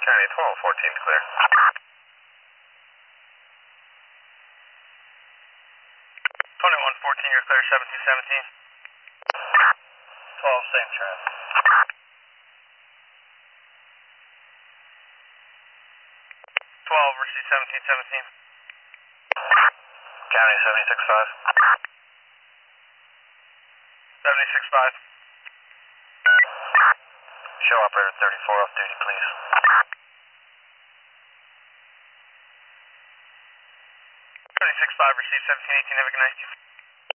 County 1214 clear. 2114, you're clear, 1717. 12, same traffic. 12, receive 1717. County 765. 765. Show operator 34 off duty, please. 765, receive 1718, have a good night.